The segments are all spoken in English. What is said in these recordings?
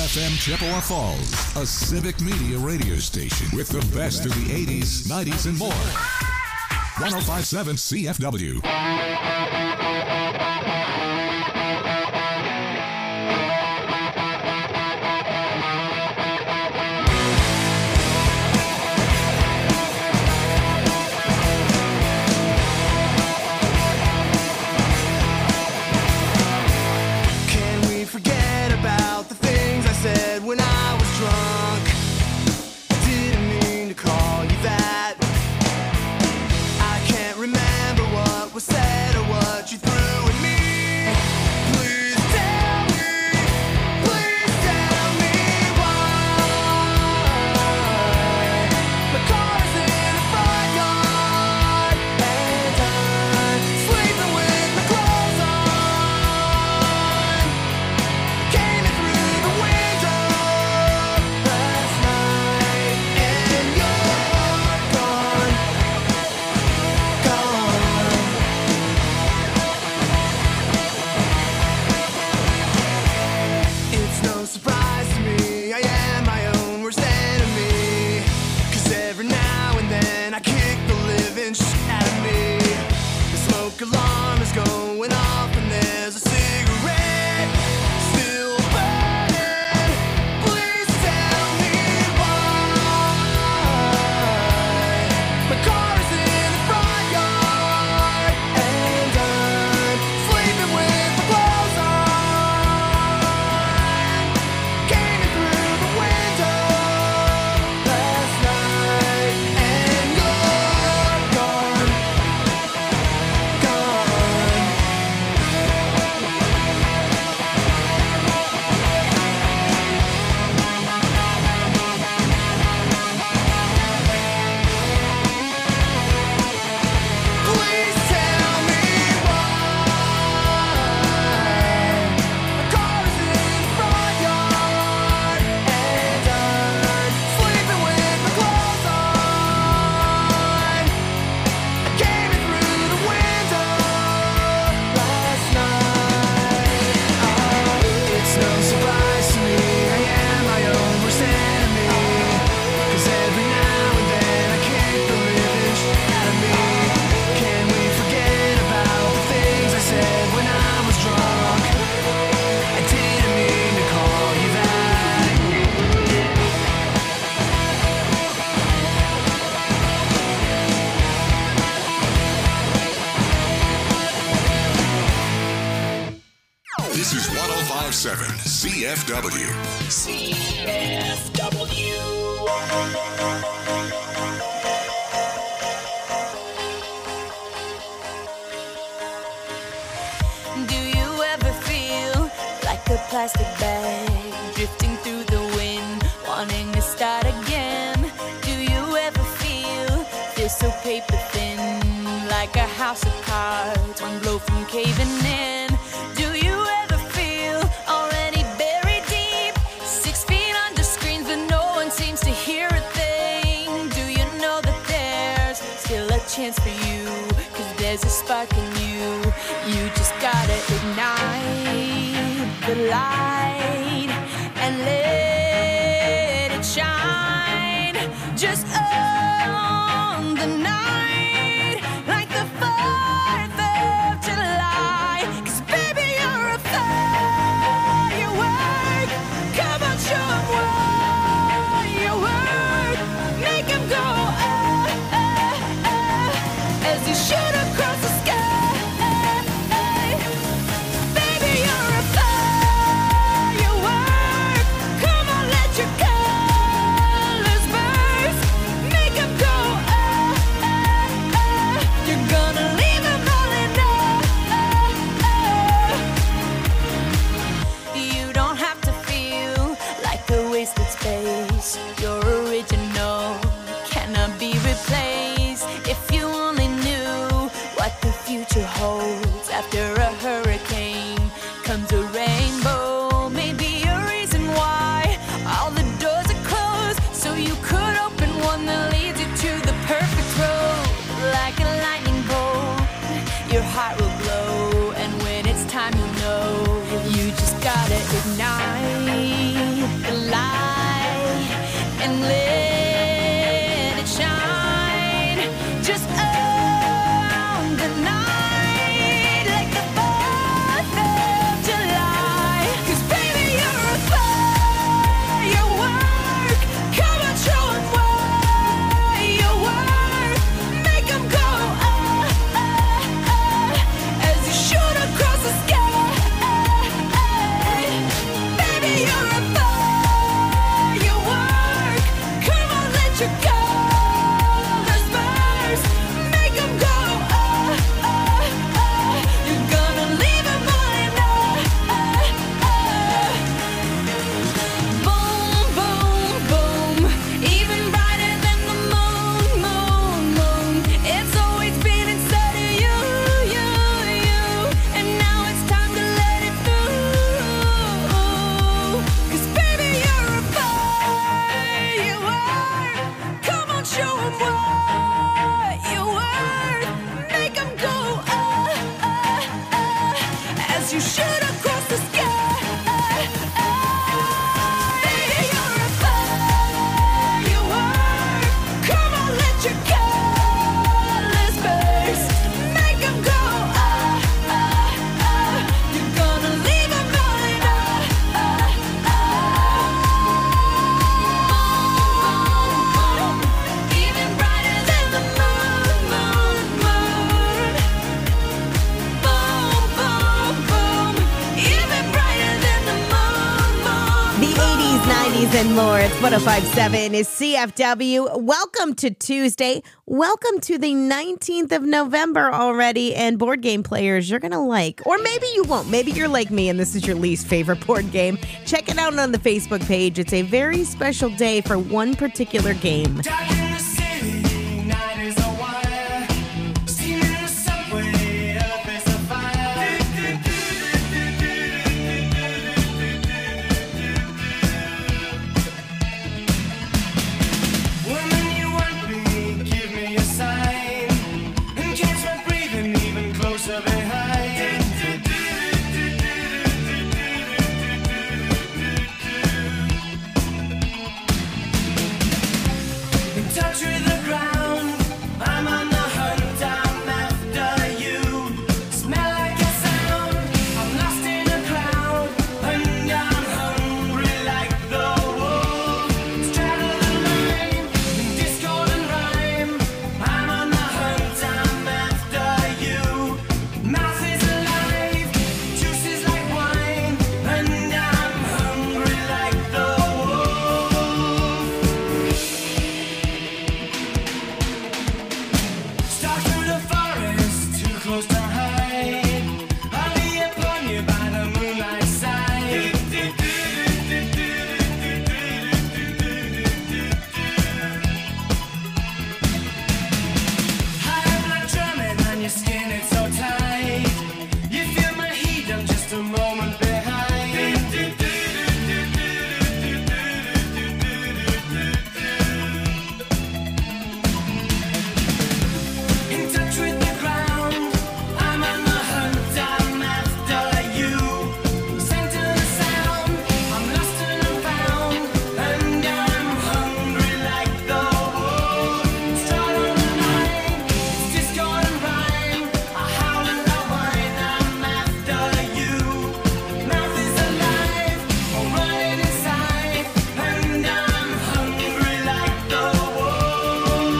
WFM Chippewa Falls, a civic media radio station with the best of the 80s, 90s, and more. 105.7 CFW. When I was drunk, I didn't mean to call you that. I can't remember what was said or what you threw at me. Please tell me why my car's in the front yard and I'm sleeping with my clothes on. Came in through the window last night and you're gone. It's no surprise to me, I am my own worst enemy. 'Cause every now and then I kick the living shit out of me. The smoke alarm is going off and there's a cigarette still burning. Please tell me why my car is in the front yard and I'm sleeping with my clothes on. Came in through the window last night and you're gone. Please tell me why my car is in the front yard and I'm sleeping with my clothes on. I came in through the window last night. It's no surprise to me, I am my own worst enemy. 'Cause every now and then I kick the living shit out of me. Can we forget about the things I said when I was drunk? I didn't mean to call you that. This is 105.7 CFW. Do you ever feel like a plastic bag drifting through the wind, wanting to start again? Do you ever feel so paper thin, like a house of cards, one blow from caving in? Do you ever feel already buried deep, 6 feet under screens, but no one seems to hear a thing? Do you know that there's still a chance for you? 'Cause there's a spark in you. You just gotta ignite the light and let it shine. Just on the night, like the 4th of July. 'Cause baby, you're a firework. Come on, show 'em what you work. Make 'em go, as you shoot across the sky. Baby, you're a firework. Come on, let your colors burst. Make 'em go, you're gonna leave 'em all in You don't have to feel like a wasted space. You're original, cannot be replaced. If you only knew what the future holds. After a hurricane comes a rainbow. Maybe a reason why all the doors are closed, so you could open one that leads you to the perfect road. Like a lightning bolt, your heart will glow, and when it's time, you know you just gotta ignite you shoot across the sky. You're a firework. Come on, let your colors burst. Make 'em go, You're gonna leave 'em going, Even brighter than the moon, moon, moon. Boom, boom, boom. Even brighter than the moon, moon. The 80s, 90s, and more. It's 105.7 is CFW. Welcome to Tuesday. Welcome to the 19th of November already. And board game players you're going to like. Or maybe you won't. Maybe you're like me and this is your least favorite board game. Check it out on the Facebook page. It's a very special day for one particular game. Dark in the city, night is a wire. Steam in the subway, earth is a fire. Woman, you want me, give me a sign. And catch my breathing even closer behind. In touch with the ground, I'm on the hunt, I'm after you. Smell like a sound, I'm lost in a crowd, and I'm hungry like the wolf. Straddle the line, in discord and rhyme, I'm on the hunt, I'm after you. Mouth is alive, juice is like wine, and I'm hungry like the wolf. Stalk through the forest, too close to hide. I'll be upon you by the moonlight side. High blood drumming on your skin, it's so tight. You feel my heat, I'm just a moment behind. In touch with the ground, I'm on the hunt, I'm after you. Center the sound, I'm lost and I'm found, and I'm hungry like the wolf. Stride on the line, it's discord and rhyme. I howl and I whine, I'm after you. Mouth is alive, I'm running inside, and I'm hungry like the wolf.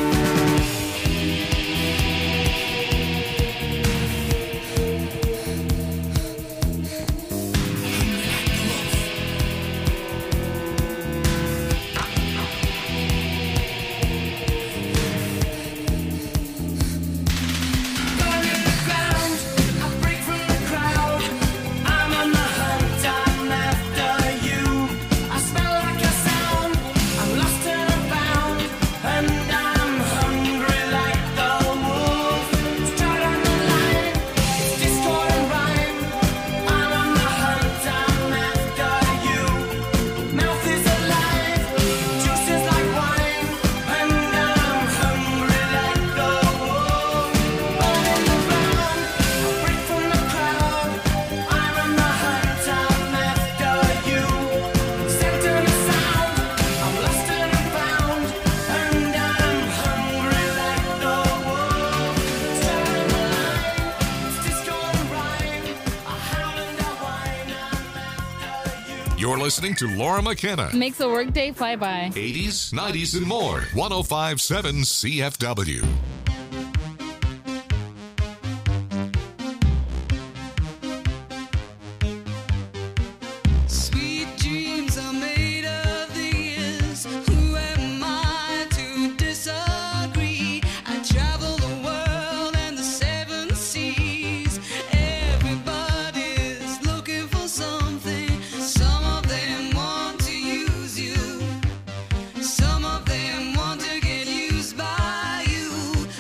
Burning the ground, I break from the crowd. I'm on the hunt, I'm after you. I smell like a sound, I'm lost and I'm found, and I'm hungry like the wolf. Stride on the line, it's discord and rhyme. I'm on the hunt, I'm after you. Mouth is alive, juice is like wine, and I'm hungry like the wolf. Burning the ground, I break from the crowd. I'm on the hunt, I'm after you. Center the sound, I'm lost and I'm found, and I'm hungry like the wolf. Stride on the line, it's discord and rhyme. I howl and I whine, I'm after you. You're listening to Laura McKenna. Makes a workday fly by. 80s, 90s, and more. 105.7 CFW. Sweet dreams are made of these. Who am I to disagree? I travel the world and the seven seas. Everybody's looking for something. Some of them want to use you. Some of them want to get used by you.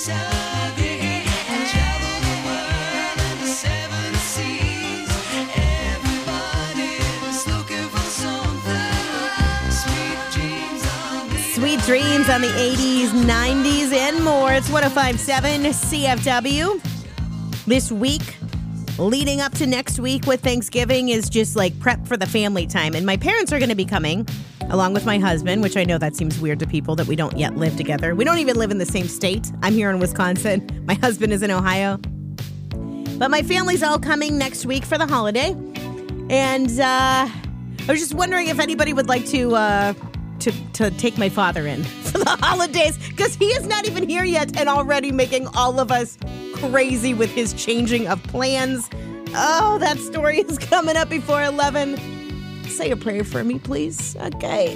Sweet dreams on the 80s, 90s, and more. It's 105.7 CFW. This week, leading up to next week with Thanksgiving, is just like prep for the family time. And my parents are going to be coming, along with my husband, which I know that seems weird to people that we don't yet live together. We don't even live in the same state. I'm here in Wisconsin. My husband is in Ohio. But my family's all coming next week for the holiday. And I was just wondering if anybody would like to take my father in for the holidays, because he is not even here yet and already making all of us crazy with his changing of plans. Oh, that story is coming up before 11. Say a prayer for me, please. Okay.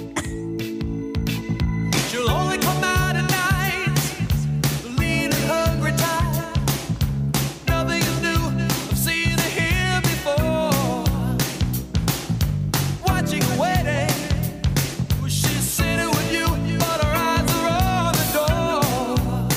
She'll only come out at night, lean and hungry tired. Nothing is new, I've seen her here before. Watching and waiting, she's sitting with you, but her eyes are on the door.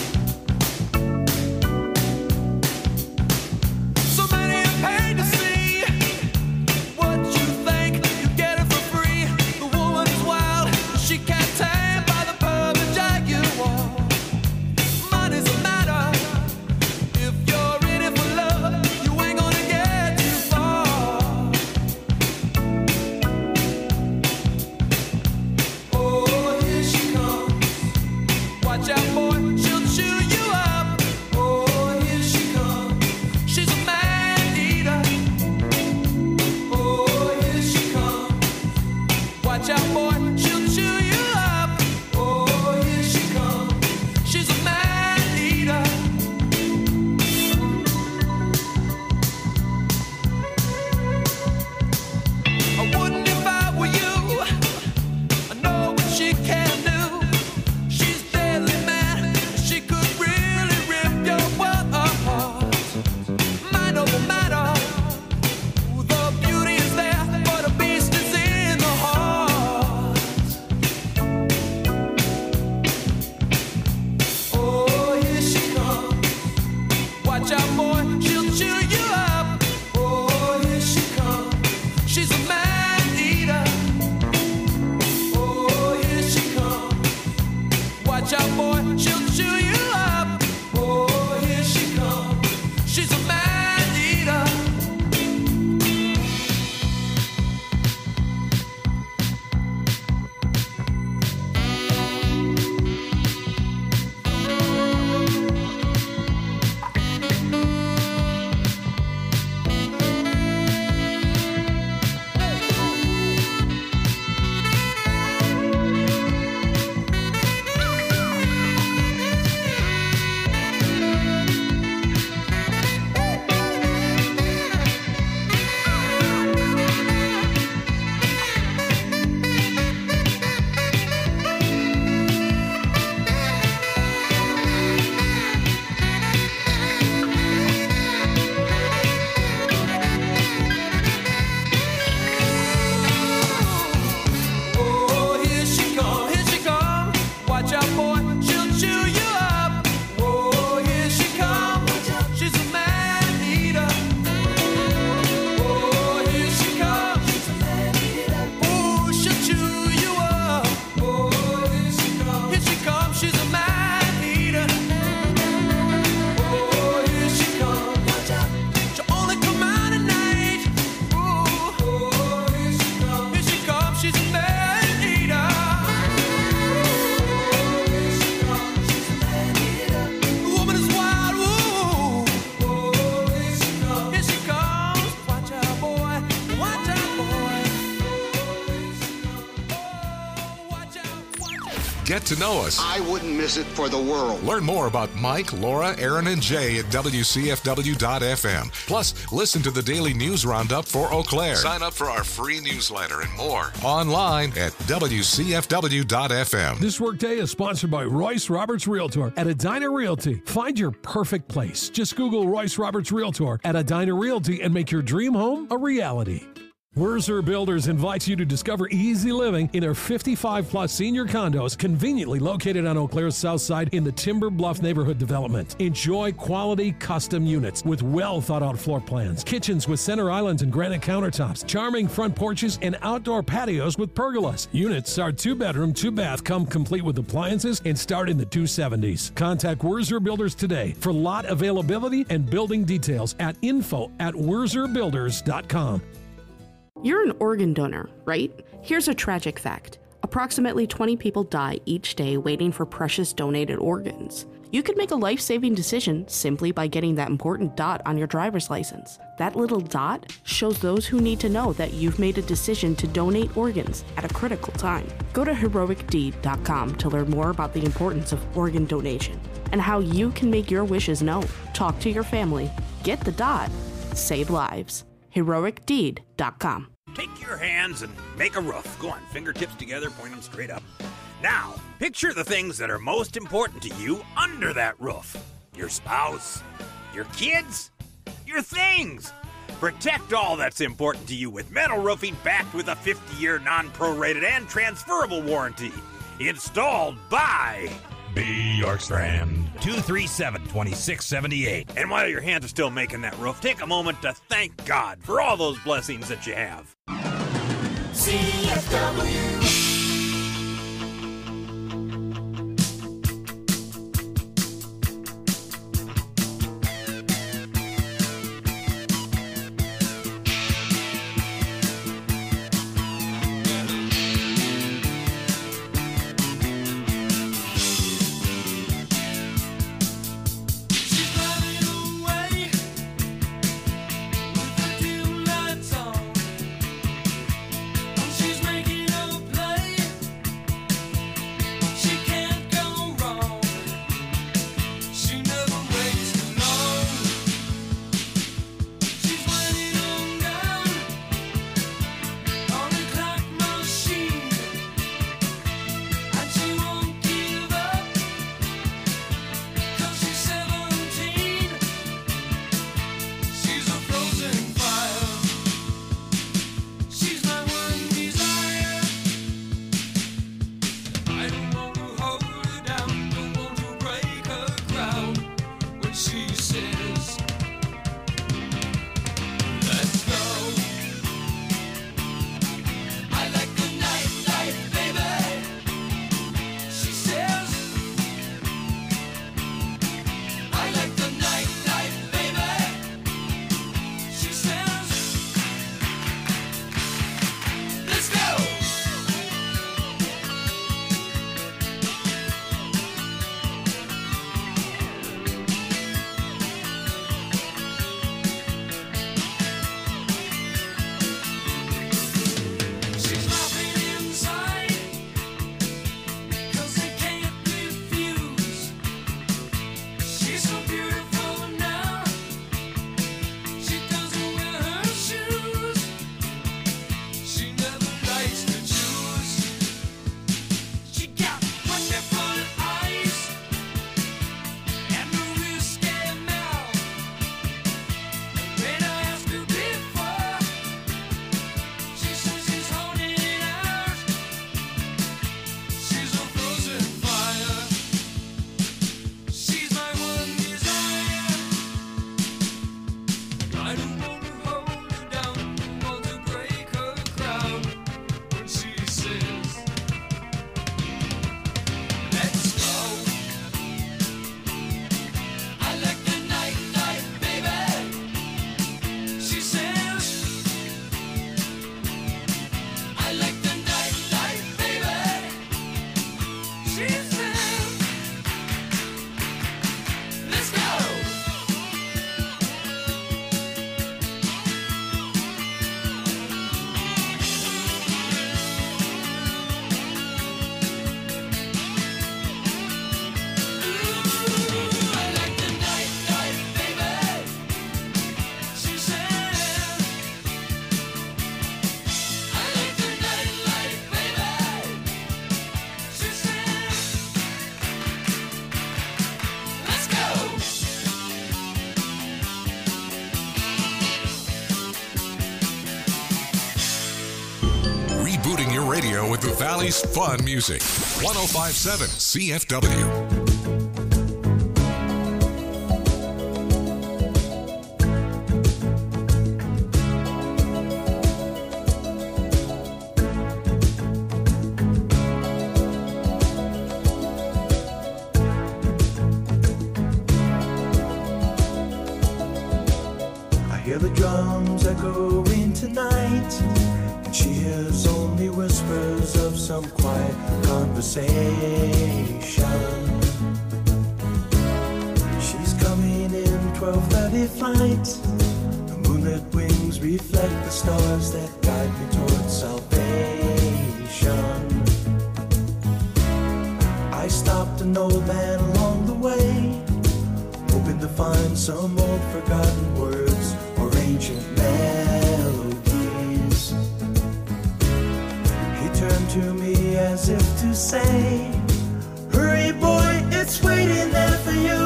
So many are paid to see what you think, you get it for free. The woman is wild, she can't tame by the perfect jaguar. Money's a matter, if you're in it for love, you ain't gonna get too far. Oh, here she comes. Watch out, boy, she'll chew you up. Oh, here she comes. She's a man eater. Oh, here she comes. Watch out, boy, she'll chew you up. Oh, here she comes. She's a man eater. I wouldn't if I were you. I know what she can do. She's deadly mad. She could really rip your world apart. Mind over matter. The beauty is there, but the beast is in the heart. Oh, here she comes. Watch out, boy, she'll chew you up. Oh, here she comes. She's a man eater. Oh, here she comes. Watch out, boy, she'll chew you up. Oh, here she comes. She's a man eater. Oh, here she comes, here she comes. Watch out, boy, she'll chew you up. Oh, here she comes. She's a man eater. Oh, here she comes. Oh, she'll chew you up. Oh, here she comes. Here she comes. She's a man eater. Oh, here she comes. She'll only come out at night. Oh, here she comes. Here she comes. She's a man eater. The woman is wild. Ooh. Here she comes. Watch out, boy. Watch out, boy. Oh, watch out, watch out. Get to know us. I wouldn't miss it for the world. Learn more about Mike, Laura, Aaron, and Jay at WCFW.FM. Plus, listen to the daily news roundup for Eau Claire. Sign up for our free newsletter and more online at WCFW.FM. This workday is sponsored by Royce Roberts Realtor at Edina Realty. Find your perfect place. Just Google Royce Roberts Realtor at Edina Realty and make your dream home a reality. Wurzer Builders invites you to discover easy living in their 55-plus senior condos conveniently located on Eau Claire's south side in the Timber Bluff neighborhood development. Enjoy quality custom units with well-thought-out floor plans, kitchens with center islands and granite countertops, charming front porches, and outdoor patios with pergolas. Units are 2-bedroom, 2-bath, come complete with appliances, and start in the 270s. Contact Wurzer Builders today for lot availability and building details at info@wurzerbuilders.com. You're an organ donor, right? Here's a tragic fact. Approximately 20 people die each day waiting for precious donated organs. You could make a life-saving decision simply by getting that important dot on your driver's license. That little dot shows those who need to know that you've made a decision to donate organs at a critical time. Go to heroicdeed.com to learn more about the importance of organ donation and how you can make your wishes known. Talk to your family. Get the dot. Save lives. heroicdeed.com. Take your hands and make a roof. Go on, fingertips together, point them straight up. Now, picture the things that are most important to you under that roof. Your spouse, your kids, your things. Protect all that's important to you with metal roofing backed with a 50-year non-prorated and transferable warranty. Installed by B. Yorkstrand, 237-2678. And while your hands are still making that roof, take a moment to thank God for all those blessings that you have. CFW. She's making a plan. radio with the Valley's fun music. 1057 CFW. Hear the drums echoing tonight, and she hears only whispers of some quiet conversation. She's coming in 12:30 flight. The moonlit wings reflect the stars that guide me towards salvation. I stopped an old man along the way, hoping to find some old forgotten words or ancient melodies. He turned to me as if to say, hurry boy, it's waiting there for you.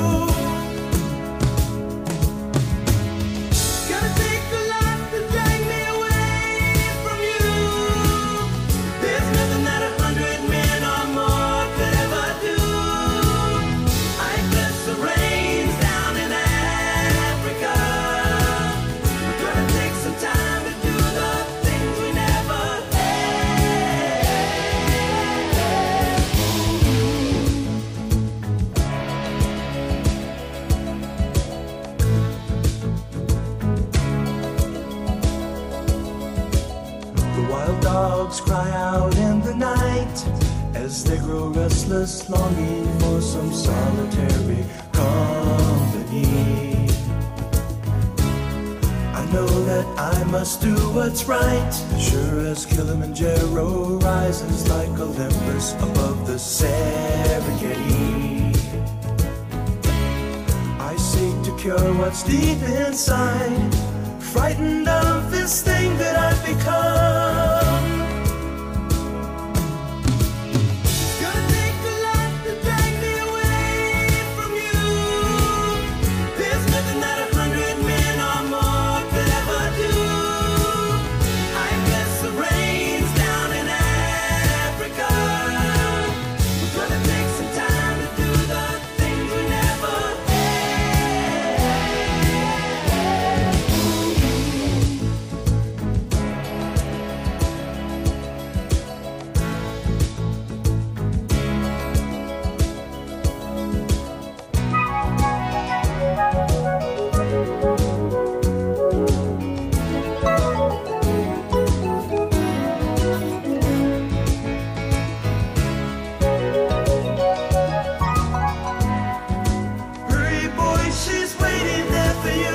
Gonna take a lot to drag me away from you. There's nothing that 100 men or more could ever do. I bless the rains down in Africa. We're gonna take some time to do the things we never The wild dogs cry out in the night as they grow restless, longing for some solitary company. I know that I must do what's right, sure as Kilimanjaro rises like Olympus above the Serengeti. I seek to cure what's deep inside, frightened of this thing that I've become. It's gonna take a lot to drag me away from you. There's nothing that 100 men or more could ever do. I bless the rains down in Africa. We're gonna take some time to do the things we never Hurry, boy, she's waiting there for you.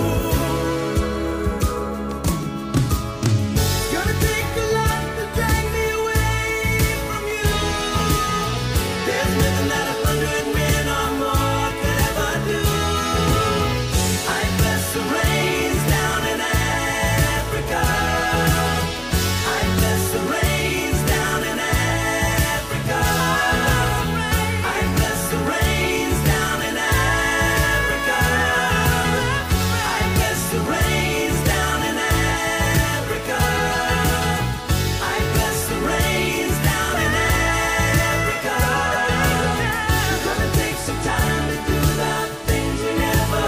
It's gonna take a lot to drag me away from you. There's nothing that 100 men or more could ever do. I bless the rains down in Africa. I bless the rains down in Africa. I bless the rains down in Africa. I bless the rains down in Africa. I bless the rains down in Africa. We're gonna take some time to do the things we never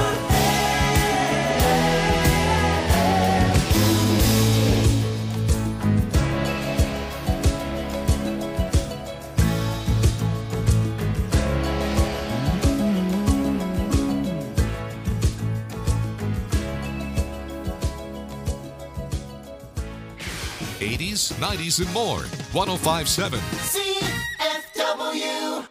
'80s, '90s, and more. 1057 CFW.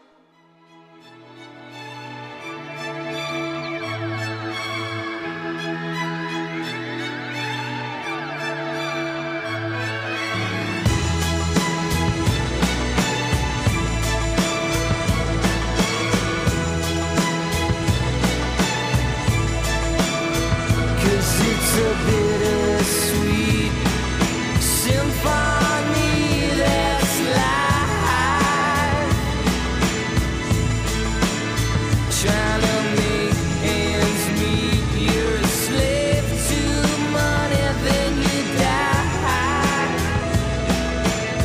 Cause it's a bittersweet symphony that's life. Trying to make ends meet, you're a slave to money, then you die.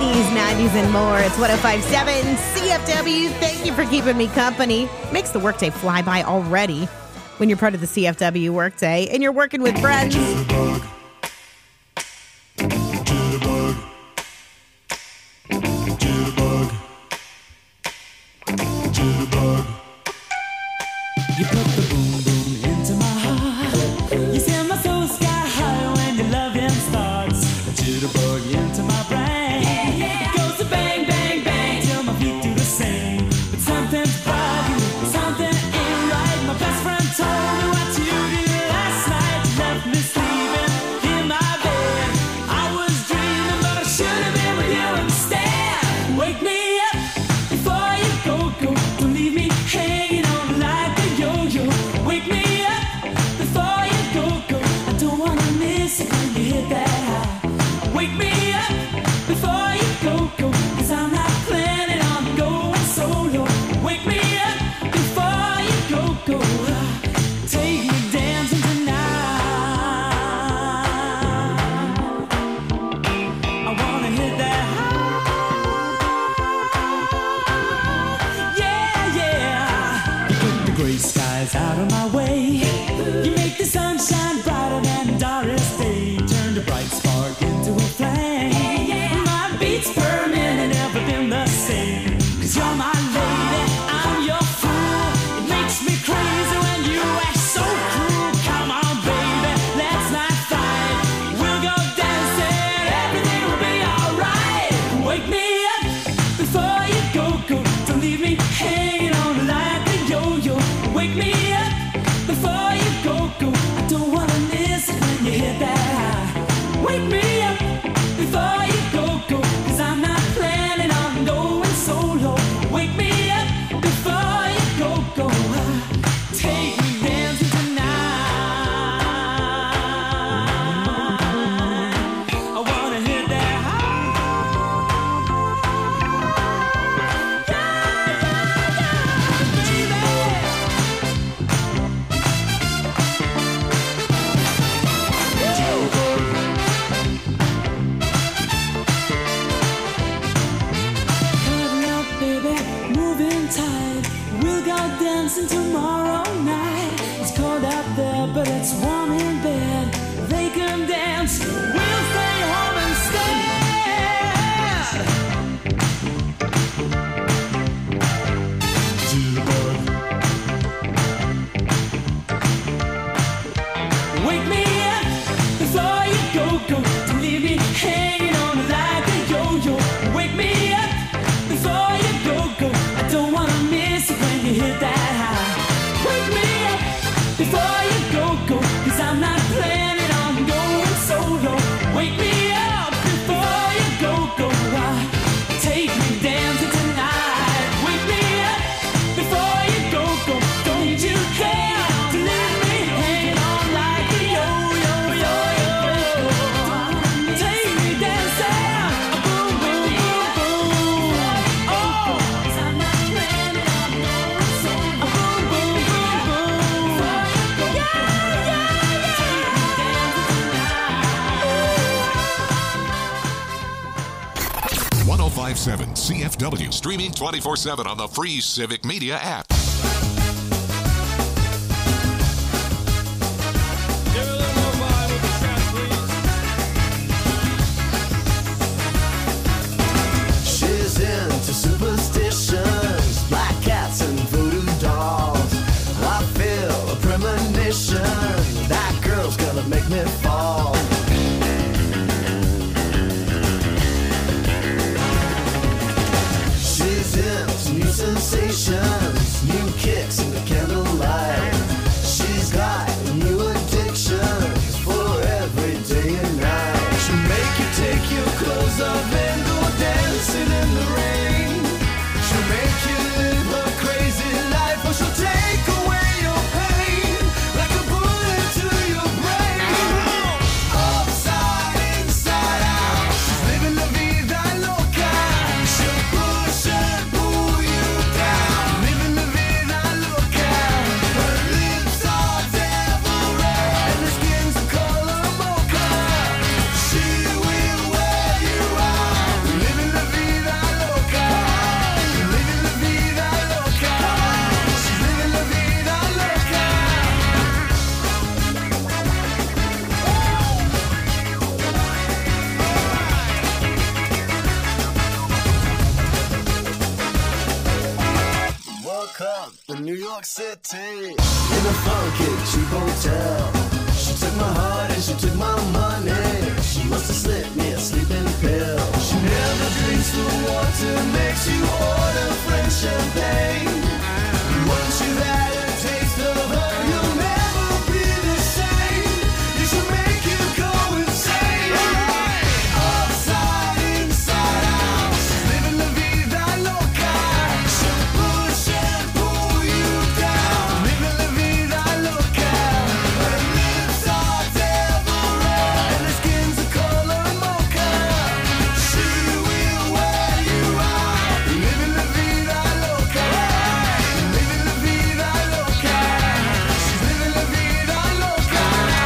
80s, 90s, and more. It's 105.7 CFW. Thank you for keeping me company. Makes the workday fly by already when you're part of the CFW workday and you're working with friends. You put the boom boom into my heart. You send my soul sky high when your loving starts. A jitterbug into my brain. It goes to bang, bang, bang till my feet do the same. But something's bugging, something ain't right. My best friend told me what you did last night. You left me sleeping in my bed. I was dreaming, but I should have been with you instead. Wake me up before you go. Don't leave me hanging on like a yo-yo. Wake me up before you go. I don't wanna miss it when you hit that high. Wake me up before you go. Cause I'm not planning on going solo. Wake me up before you go. Take me dancing tonight. I wanna hit that high. Yeah, yeah. You put the gray skies out of my way. You make the sunshine brighter than Doris Day. Turn the bright spark into a flame. My beats per minute never been the same. Cause you're my lady, I'm your fool. It makes me crazy when you act so cruel. Come on, baby, let's not fight. We'll go dancing, everything will be alright. Wake me up before you go. Don't leave me hanging on like a yo-yo. Wake me up before you go. I don't wanna miss it when you hit that high. Wake me up before you go. Cause I'm not planning on going solo. Wake me up before you go. Take me dancing tonight. I wanna hit that Cuddle up, baby, moving tight. We'll go dancing tomorrow night. It's cold out there, but it's warm in bed. They can dance, we'll stay home instead. Wake me up before you go. Don't leave me hanging on like a yo-yo. Wake me up before you go. I don't wanna miss it when you hit that high. Wake me up before you go. Cause I'm not planning on going solo. Wake me up before you go. Take me dancing tonight. Wake me up before you go. Don't you care to leave me hanging on like a yo-yo. Take me dancing. Boom, boom, boom, boom. Oh, 'cause I'm not planning on going solo. Boom, boom, boom, boom. Yeah, yeah, yeah. Take me dancing tonight. 1057 CFW, streaming 24/7 on the free Civic Media app. She's into superstitions, black cats and voodoo dolls. I feel a premonition, that girl's gonna make me fall. She's into new sensations, new kicks in the candlelight. She's got new addictions for every day and night. She'll make you take your clothes off and go dancing in the rain. She'll make you live a crazy life, or she'll take away your pain like a bullet to your brain. Upside, inside out, she's living la vida loca. She'll push and pull you down, living la vida loca. Her lips are devil red and her skin's the color mocha. She will wear you out York City. In a funky cheap hotel. She took my heart and she took my money. She must have slipped me a sleeping pill. She never drinks the water, makes you order French champagne. Once you've had a taste of her, you'll never be the same. You should make you go insane. Upside, inside out, she's living la vida loca. She'll push and pull you down, living la vida loca. Her lips are devil red and her skin's the color mocha. She will wear you out, living la vida loca. Living la vida loca. She's living la vida loca.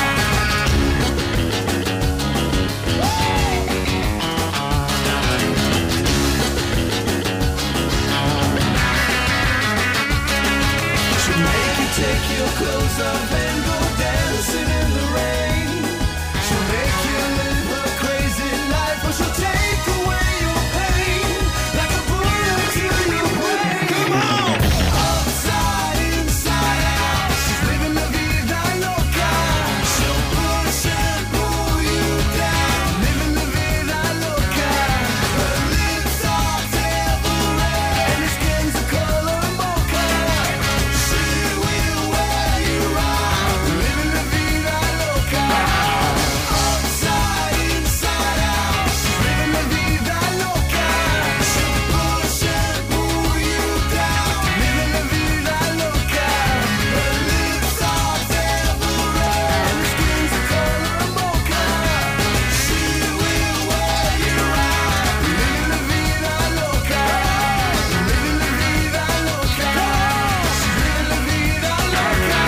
She'll make you take your clothes off and go dancing in the rain. She'll make you live her crazy life, or she'll take away your pain like a bullet to your brain. Come on! Upside, inside out, she's living la vida loca. She'll push and pull you down, living la vida loca. Her lips are devil red and her skin's the color mocha. She will wear you out, living la vida loca. Upside, inside out, she's living la vida loca. She'll push and pull you down, living la vida loca. Her lips are devil red and her skin's the color mocha. She will wear you out, living la vida loca. Living la vida loca. She's living la vida loca.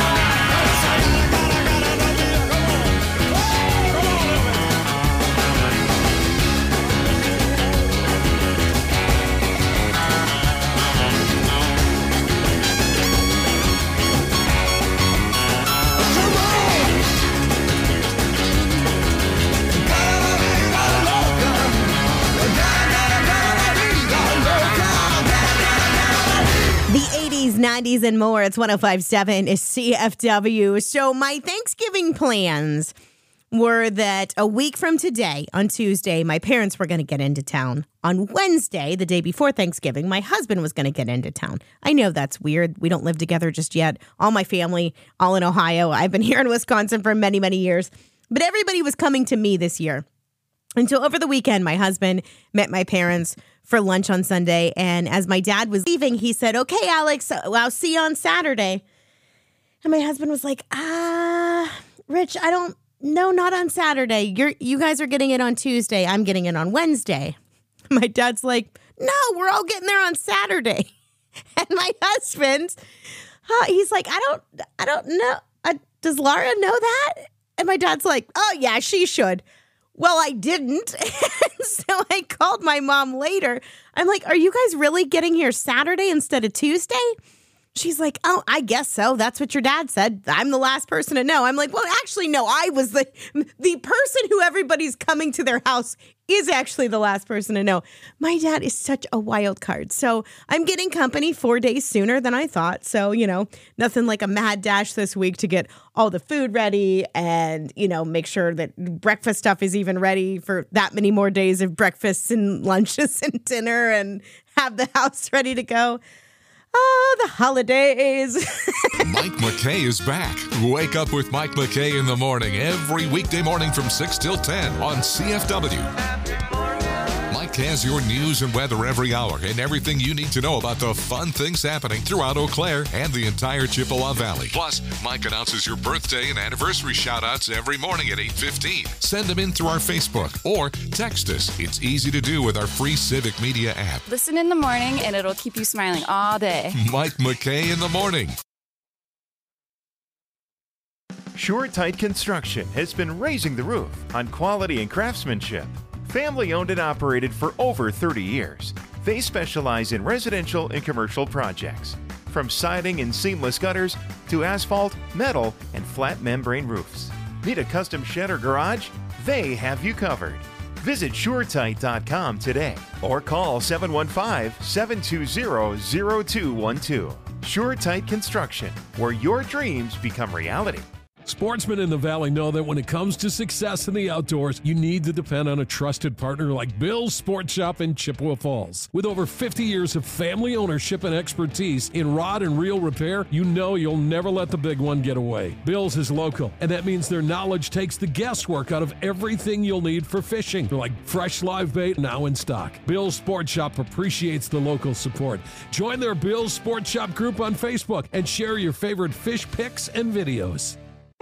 The 80s, 90s, and more. It's 105.7 is CFW. So my Thanksgiving plans were that a week from today, on Tuesday, my parents were going to get into town. On Wednesday, the day before Thanksgiving, my husband was going to get into town. I know that's weird. We don't live together just yet. All my family, all in Ohio. I've been here in Wisconsin for many, many years. But everybody was coming to me this year. And so over the weekend, my husband met my parents for lunch on Sunday. And as my dad was leaving, he said, "Okay, Alex, I'll see you on Saturday." And my husband was like, Rich, no, not on Saturday. You guys are getting it on Tuesday. I'm getting it on Wednesday. My dad's like, "No, we're all getting there on Saturday." And my husband, he's like, I don't know. Does Laura know that? And my dad's like, "Oh yeah, she should." Well, I didn't. So I called my mom later. I'm like, "Are you guys really getting here Saturday instead of Tuesday?" She's like, "Oh, I guess so. That's what your dad said. I'm the last person to know." I'm like, "Well, actually, no, I was the person who everybody's coming to their house is actually the last person to know." My dad is such a wild card. So I'm getting company 4 days sooner than I thought. So, nothing like a mad dash this week to get all the food ready and, make sure that breakfast stuff is even ready for that many more days of breakfasts and lunches and dinner and have the house ready to go. Oh, the holidays. Mike McKay is back. Wake up with Mike McKay in the morning every weekday morning from 6 till 10 on CFW. Mike has your news and weather every hour and everything you need to know about the fun things happening throughout Eau Claire and the entire Chippewa Valley. Plus, Mike announces your birthday and anniversary shout-outs every morning at 8:15. Send them in through our Facebook or text us. It's easy to do with our free Civic Media app. Listen in the morning and it'll keep you smiling all day. Mike McKay in the morning. SureTight Construction has been raising the roof on quality and craftsmanship. Family owned and operated for over 30 years. They specialize in residential and commercial projects, from siding and seamless gutters to asphalt, metal, and flat membrane roofs. Need a custom shed or garage? They have you covered. Visit SureTight.com today or call 715-720-0212. SureTight Construction, where your dreams become reality. Sportsmen in the Valley know that when it comes to success in the outdoors, you need to depend on a trusted partner like Bill's Sports Shop in Chippewa Falls. With over 50 years of family ownership and expertise in rod and reel repair, you know you'll never let the big one get away. Bill's is local, and that means their knowledge takes the guesswork out of everything you'll need for fishing, like fresh live bait now in stock. Bill's Sports Shop appreciates the local support. Join their Bill's Sports Shop group on Facebook and share your favorite fish pics and videos.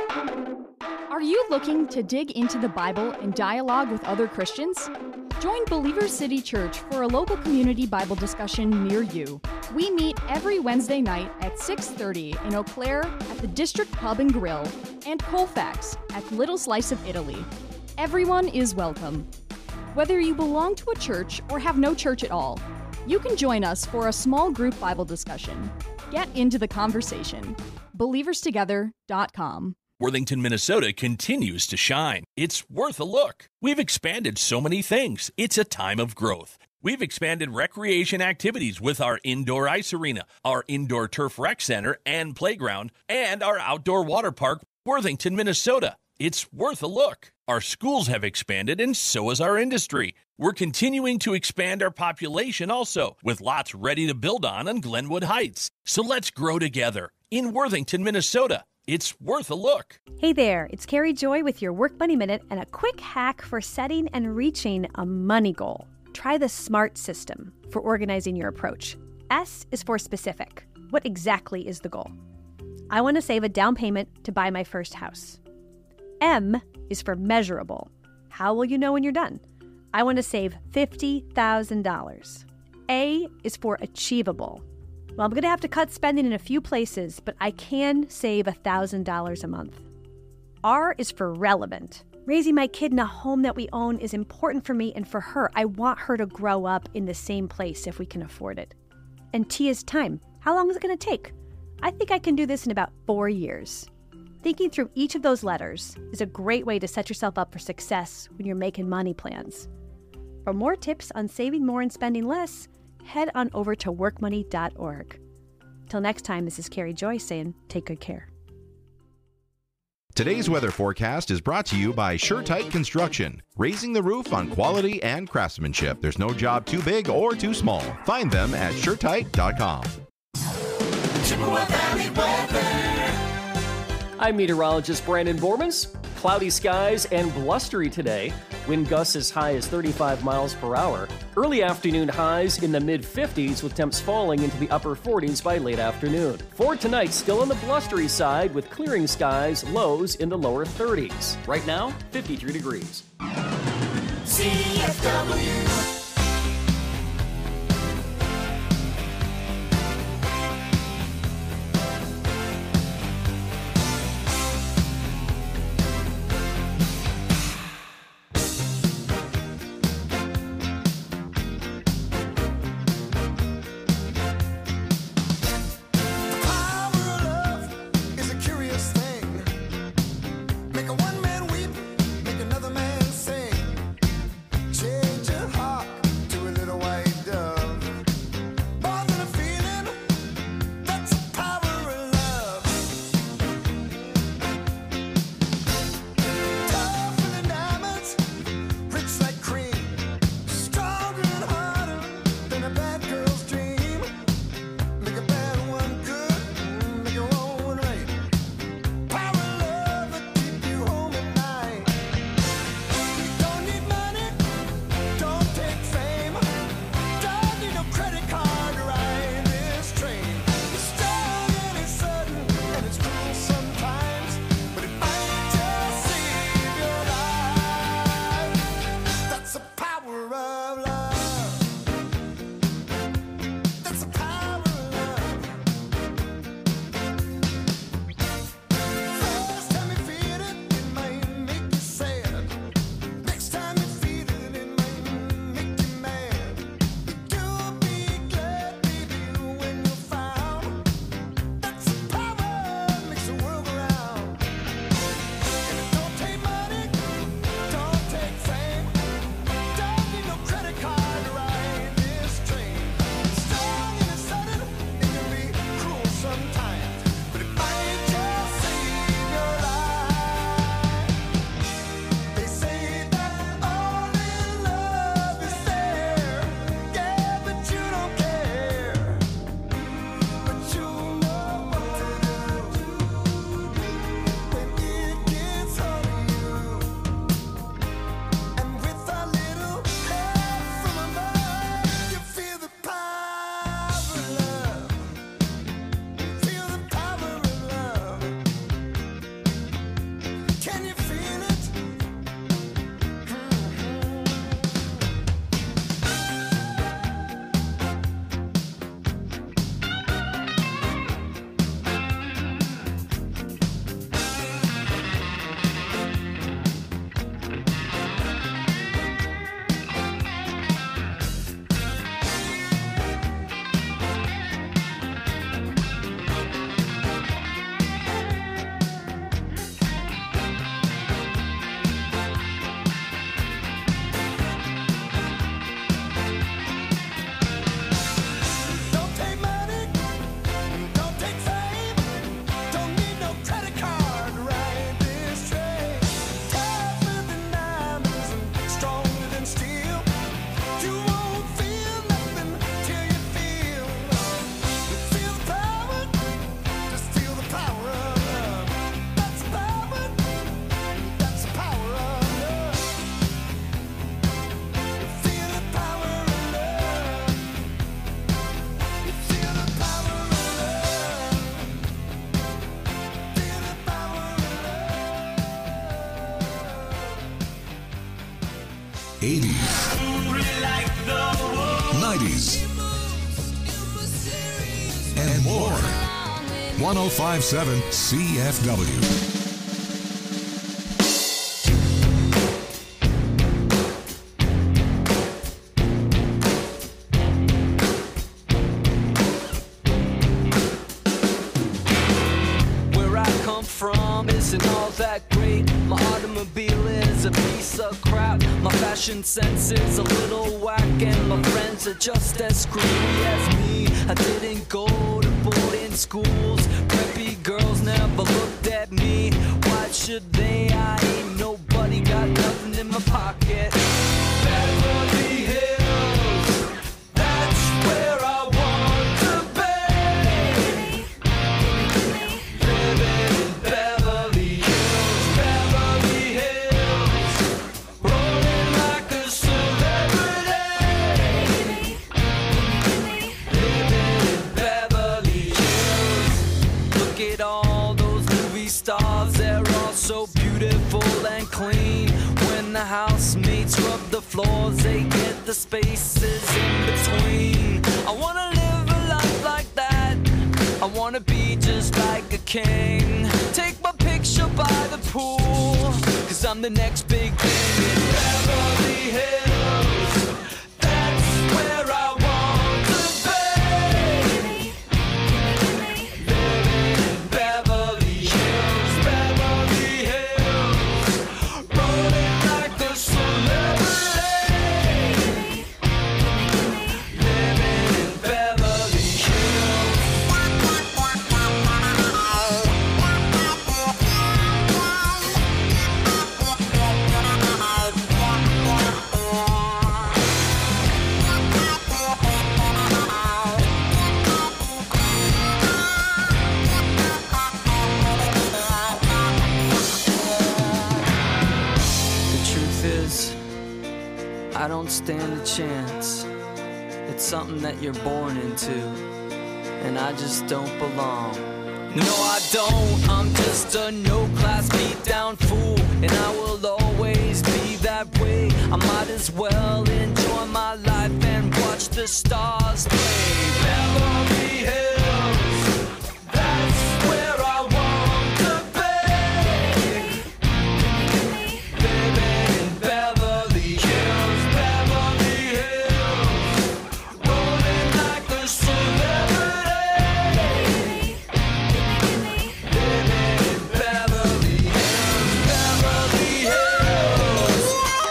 Are you looking to dig into the Bible and dialogue with other Christians? Join Believers City Church for a local community Bible discussion near you. We meet every Wednesday night at 6:30 in Eau Claire at the District Pub and Grill and Colfax at Little Slice of Italy. Everyone is welcome. Whether you belong to a church or have no church at all, you can join us for a small group Bible discussion. Get into the conversation. BelieversTogether.com. Worthington, Minnesota continues to shine. It's worth a look. We've expanded so many things. It's a time of growth. We've expanded recreation activities with our indoor ice arena, our indoor turf rec center and playground, and our outdoor water park, Worthington, Minnesota. It's worth a look. Our schools have expanded, and so has our industry. We're continuing to expand our population also, with lots ready to build on Glenwood Heights. So let's grow together in Worthington, Minnesota. It's worth a look. Hey there, it's Carrie Joy with your Work Money Minute and a quick hack for setting and reaching a money goal. Try the SMART system for organizing your approach. S is for specific. What exactly is the goal? I want to save a down payment to buy my first house. M is for measurable. How will you know when you're done? I want to save $50,000. A is for achievable. Well, I'm going to have to cut spending in a few places, but I can save $1,000 a month. R is for relevant. Raising my kid in a home that we own is important for me and for her. I want her to grow up in the same place if we can afford it. And T is time. How long is it going to take? I think I can do this in about 4 years. Thinking through each of those letters is a great way to set yourself up for success when you're making money plans. For more tips on saving more and spending less, head on over to workmoney.org. Till next time, this is Carrie Joy saying, take good care. Today's weather forecast is brought to you by SureTight Construction, raising the roof on quality and craftsmanship. There's no job too big or too small. Find them at SureTight.com. Chippewa Valley weather. I'm meteorologist Brandon Bormans. Cloudy skies and blustery today. Wind gusts as high as 35 miles per hour. Early afternoon highs in the mid-50s with temps falling into the upper 40s by late afternoon. For tonight, still on the blustery side with clearing skies, lows in the lower 30s. Right now, 53 degrees. CFW. 90s, and more. 1057 CFW. Isn't all that great. My automobile is a piece of crap. My fashion sense is a little whack, and my friends are just as screwy as me. I didn't go to boarding schools. Preppy girls never looked at me. Why should they? I ain't nobody, got nothing in my pocket. Beverly Hills, that's where I want to be. Living in Beverly Hills, Beverly Hills, rolling like a celebrity. Living in Beverly Hills. Look at all those movie stars, they're all so beautiful and clean. When the housemates rub the floors, they get the spaces in between. I wanna live a life like that. I wanna be just like a king. Take my picture by the pool, 'cause I'm the next big thing in Beverly Hills. That's where I want to be. Living in Beverly Hills, Beverly Hills, rolling like a celebrity. Living in Beverly Hills. The truth is, I don't stand a chance. It's something that you're born into, and I just don't belong. No, I don't. I'm just a no-class beat-down fool, and I will always be that way. I might as well enjoy my life and watch the stars play. Beverly Hills, that's where I want to be. Living in Beverly Hills, Beverly Hills, rolling like a celebrity. Living in Beverly Hills, Beverly Hills.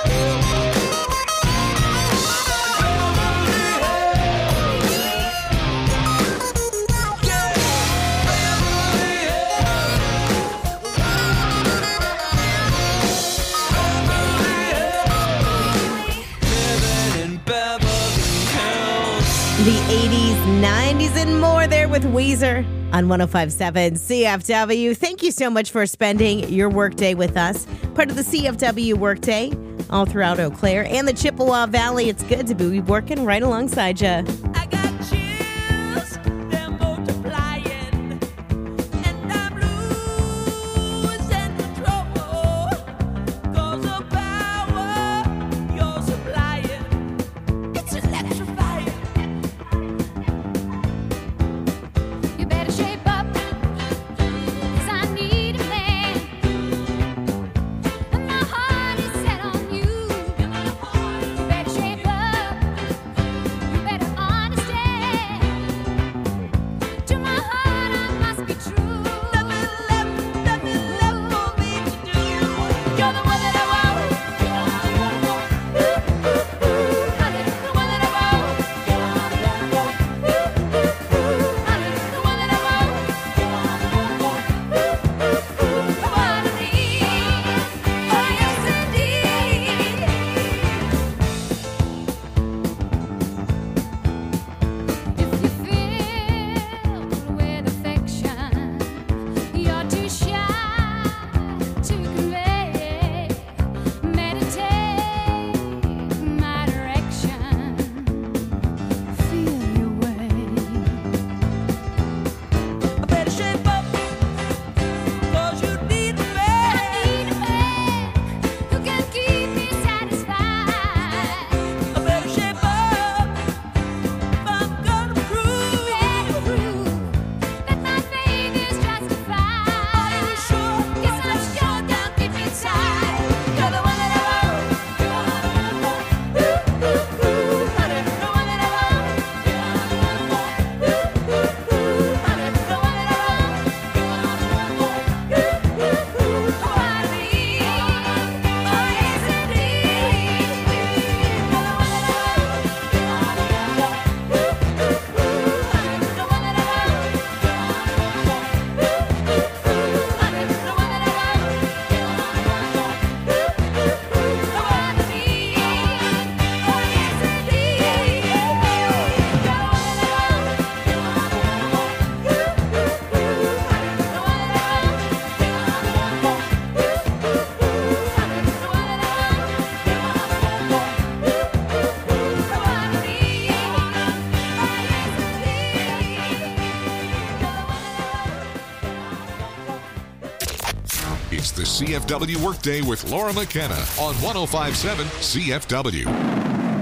Living in Beverly Hills. The 80s, 90s, and more there with Weezer on 1057 CFW. Thank you so much for spending your workday with us. Part of the CFW workday all throughout Eau Claire and the Chippewa Valley. It's good to be working right alongside you. You better shape up, 'cause I need a man. And my heart is set on you. You better shape up, you better CFW Workday with Laura McKenna on 105.7 CFW.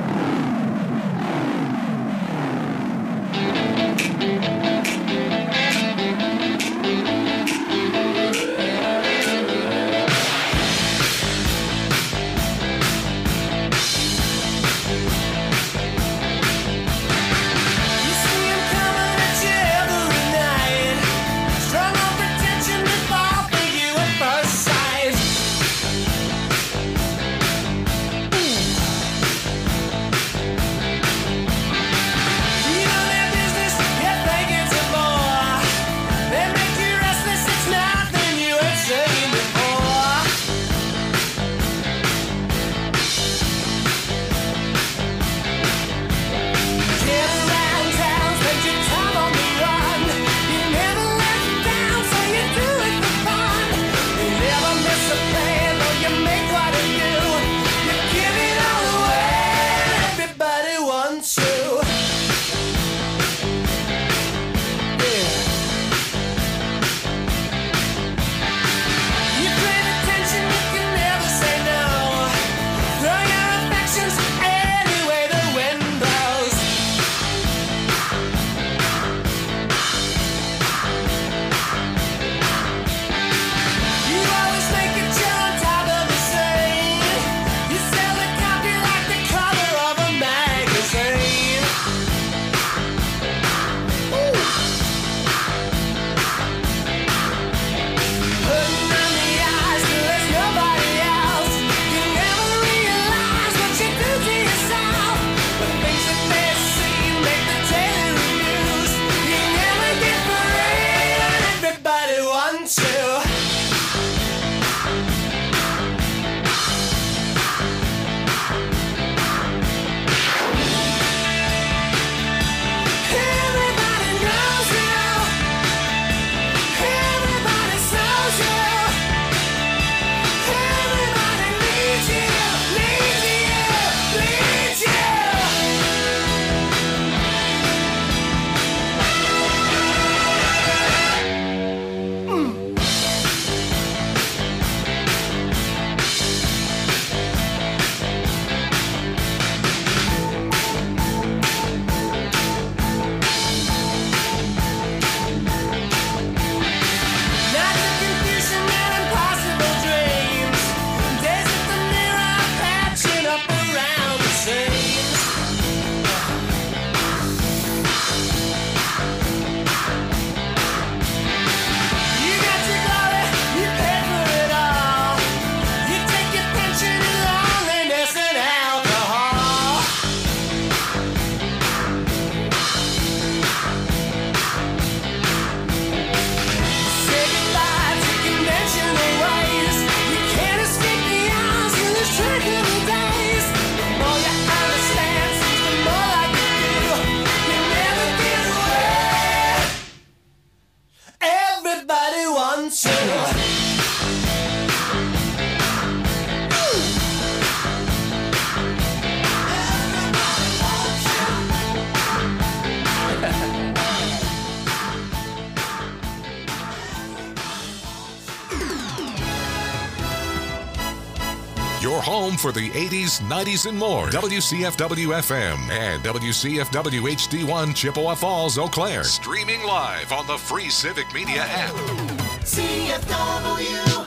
Your home for the 80s, 90s, and more. WCFW FM and WCFW HD1 Chippewa Falls, Eau Claire. Streaming live on the free Civic Media app. CFW.